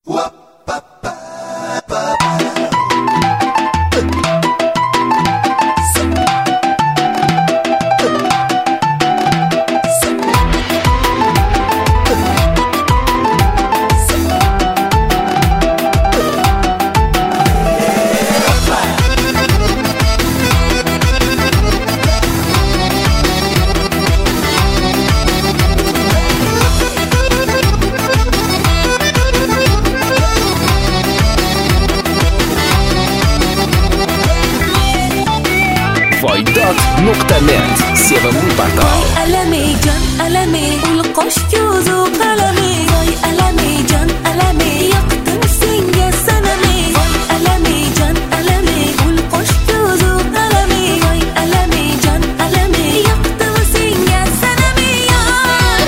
Vojdat.net sevimli portal. Alami jon alami ul qo'sh ko'zu qalami voy alami jon alami yoqdim senga sanami voy alami jon alami ul qo'sh ko'zu qalami voy alami jon alami yoqdim senga sanami yor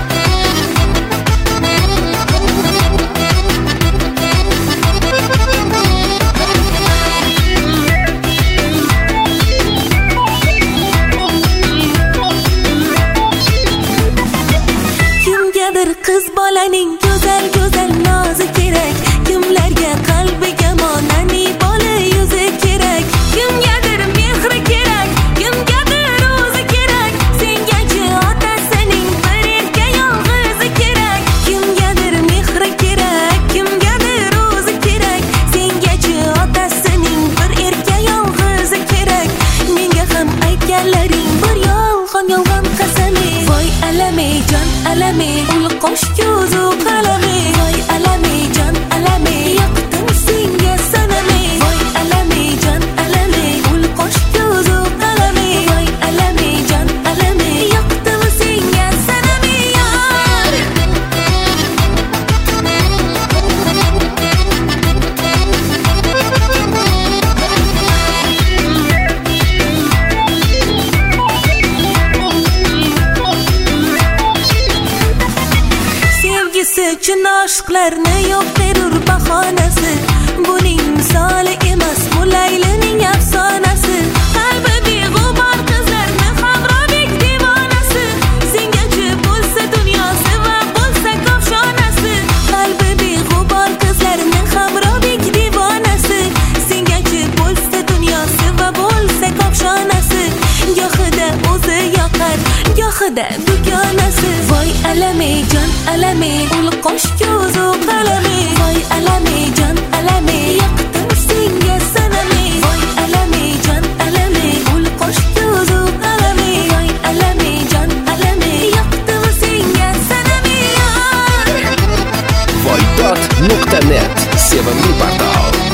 qiz bolaning go'zal nozi kerak, kimlarga qalbiga monani bola yuzi kerak, kimgadir mehri kerak, kimgadir o'zi kerak, sengachi otasining bir erka yolg'izi kerak, kimgadir mehri kerak, kimgadir o'zi kerak, sengachi otasining bir erka yolg'izi kerak, menga ham aytganlaring bir yolg'on qasami voy alami jon alami ul qo'sh ko'zu qalami voy alami jon alami yoqdim senga sanami voy alami jon alami ul qo'sh ko'zu qalami voy alami jon alami yoqdim senga sanami yor sevgisi uchun oshiqlarni yo'q berur bahonasi, buning misoli emas bu Laylining afsonasi, qalbi beg'ubor qizlarni Hamrobek devonasi, sengachi bo'lsa dunyosi va bo'lsa kofshonasi, qalbi beg'ubor qizlarni Hamrobek devonasi, sengachi bo'lsa dunyosi va bo'lsa kofshonasi, gohida o'zi yoqar gohida dugonasi voy alami jon alami ul qo'sh ko'zu qalami voy alami jon alami yoqdim senga sanami voy alami jon alami ul qo'sh ko'zu qalami voy alami jon alami yoqdim senga sanami yor Vojdat.net sevimli portal.